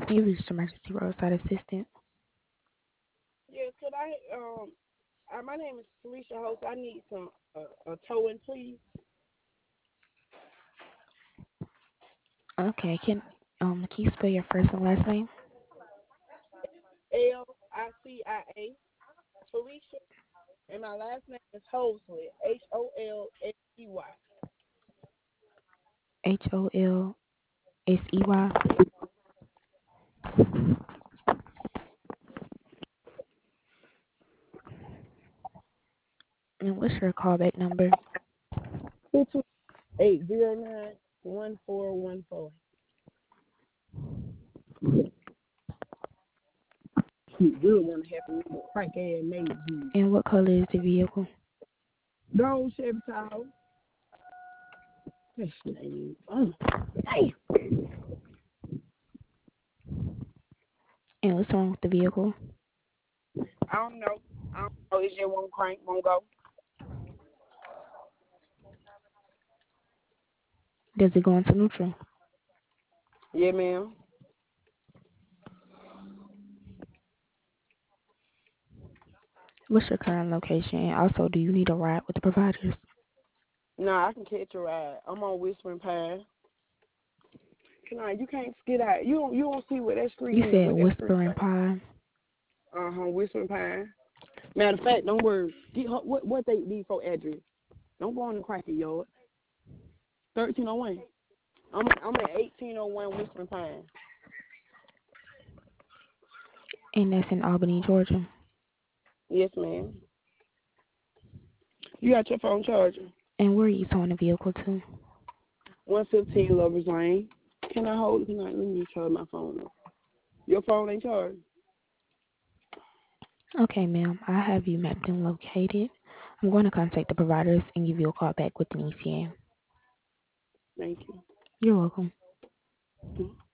You reached emergency roadside assistant. Yeah, could my name is Felicia Host. I need some a towing, please. Okay, can you spell your first and last name? Licia, Felicia, and my last name is Holsey, Holsey. Holsey. And what's your callback number? 809-1414. You really want to help me with crank ass name. And what color is the vehicle? Go Chevy Tahoe. That shit ain't even. Damn. And what's wrong with the vehicle? I don't know. It just won't crank, won't go. Does it go into neutral? Yeah, ma'am. What's your current location? And also, do you need a ride with the providers? No, I can catch a ride. I'm on Whispering Pine. You can't skid out. You don't see what that street You is. said What that street Whispering say? Pie. Whispering Pine. Matter of fact, don't worry. Get her, what they need for address. Don't go on the cracking yard. 1301. I'm at 1801 Whispering Pine. And that's in Albany, Georgia. Yes, ma'am. You got your phone charger. And where are you towing the vehicle to? 115 Lovers Lane. Can I hold it? Let me just charge my phone up. Your phone ain't charged. Okay, ma'am. I have you mapped and located. I'm going to contact the providers and give you a call back with an ETA. Thank you. You're welcome. Mhm.